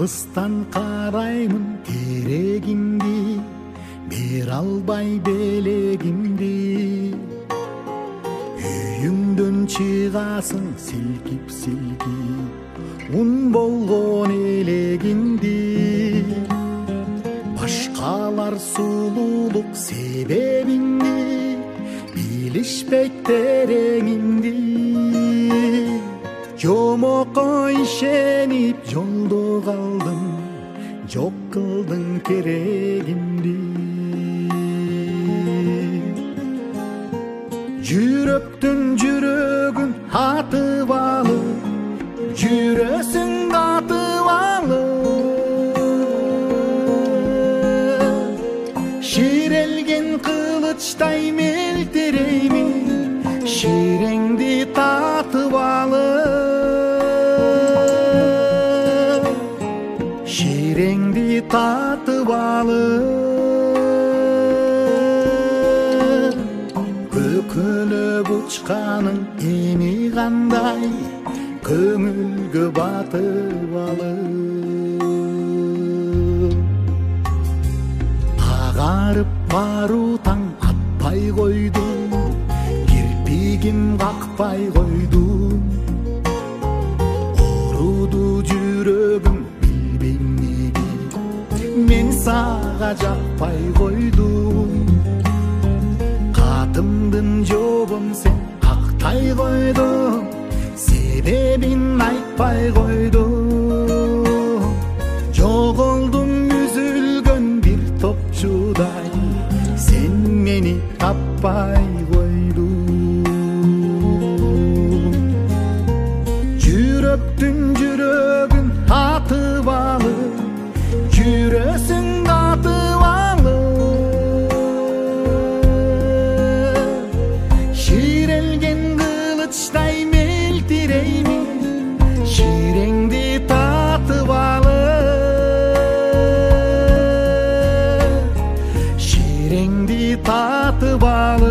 алыстан караймын керегимди, бере албай белегимди. Үйүңдөн чыгасың силкип-силкип, ун болгон элегиңди. Башкалар сулуулук себебиңди, билишпейт тереңиңди. Жомокко ишенип жолдо калдым, жок кылдың керегимди. Жүрөктүн жүрөгүн атып алып, жүрөсүң катып алып. Ширелген кылычтай мелтиреймин, ширеңди татып алып. Ширеңди татып алып. Көкөлөп учканың эми кандай, көңүлгө батып алып. Агарып баруу таң атпай койду, кирпигим какпай койду. Ооруду жүрөгүм билбейм неге, мен сага жакпай койдум. Катымдын жообун сен актай койдуң, себебин айтпай койдуң. Жоголдум үзүлгөн бир топчудай, сен мени таппай койдуң. Жүрөктүн жүрөгүн атып алып, жүрөсүң катып алып. Ширелген кылычтай мелтиреймин, ширеңди татып алып. Ширеңди татып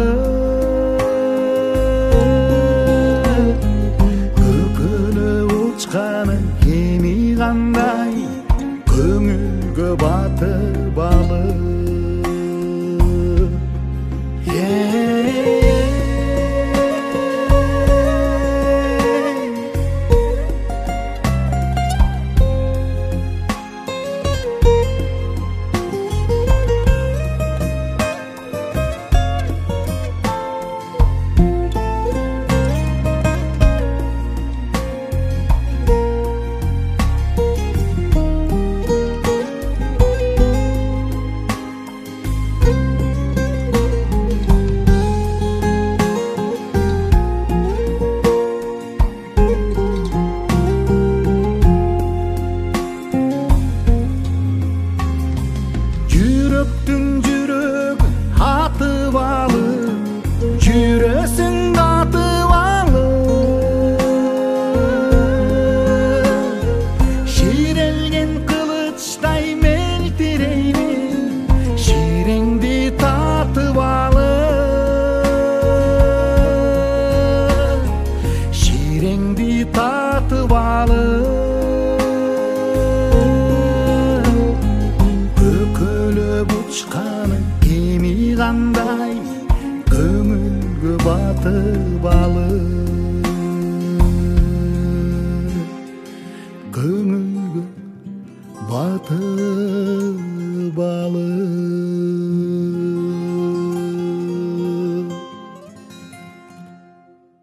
алып. Көкөлөп учканың эми кандай, көңүлгө батып алып. Жүрөктүн жүрөгүн атып алып, жүрөсүң катып алып. Ширелген кылычтай мелтиреймин, ширеңди татып алып. Ширеңди татып алып. Көкөлөп учканың эми кандай, көңүлгө батып алып. Көңүлгө батып